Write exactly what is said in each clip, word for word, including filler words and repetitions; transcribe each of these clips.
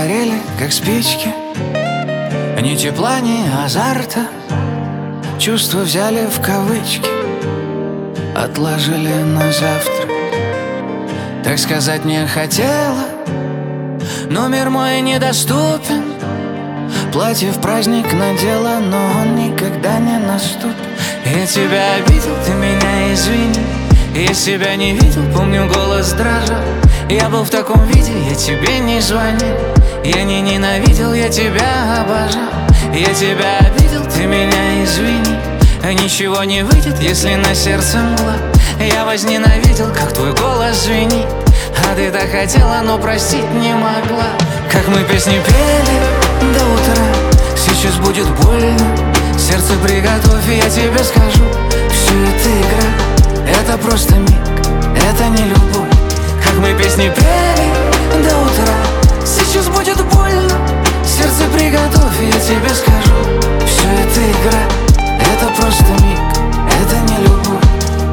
сгорели, как спички. Ни тепла, ни азарта. Чувства взяли в кавычки, отложили на завтра. Так сказать не хотела, но мир мой недоступен. Платье в праздник надела, но он никогда не наступит. Я тебя обидел, ты меня извини. Я себя не видел, помню, голос дрожал. Я был в таком виде, я тебе не звонил. Я не ненавидел, я тебя обожал. Я тебя обидел, ты меня извини. Ничего не выйдет, если на сердце мгла. Я возненавидел, как твой голос звенит. А ты так хотела, но простить не могла. Как мы песни пели до утра. Сейчас будет больно. Сердце приготовь, и я тебе скажу. Все это игра, это просто миг, это не любовь. Как мы песни пели до утра. Сейчас будет больно. Сердце приготовь, и я тебе скажу. Все это игра, это просто миг, это не любовь.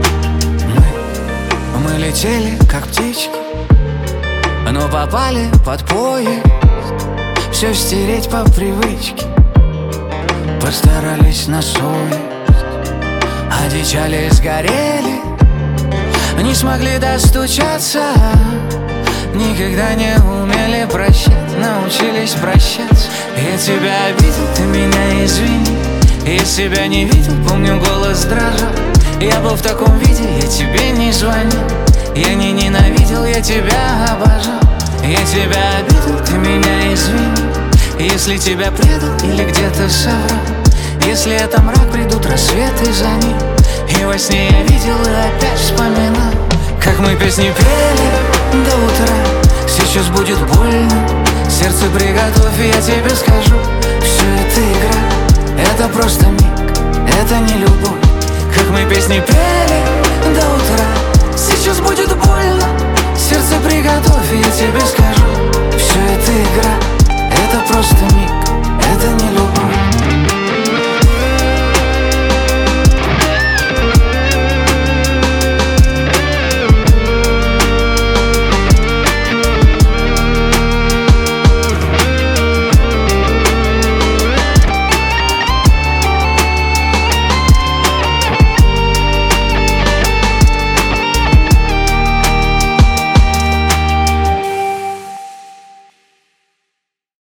Мы, мы летели, как птички, но попали под поезд. Все стереть по привычке, постарались на совесть. Одичали, сгорели, не смогли достучаться. Никогда не умели прощать, научились прощаться. Я тебя обидел, ты меня извини. Я себя не видел, помню, голос дрожал. Я был в таком виде, я тебе не звонил. Я не ненавидел, я тебя обожал. Я тебя обидел, ты меня извини. Если тебя предал или где-то соврал. Если это мрак, придут рассветы за ним. И во сне я видел и опять вспоминал. Как мы песни пели до утра. Сейчас будет больно. Сердце приготовь, и я тебе скажу. Все это игра, это просто миг, это не любовь. Как мы песни пели до утра. Сейчас будет больно. Сердце приготовь, и я тебе скажу.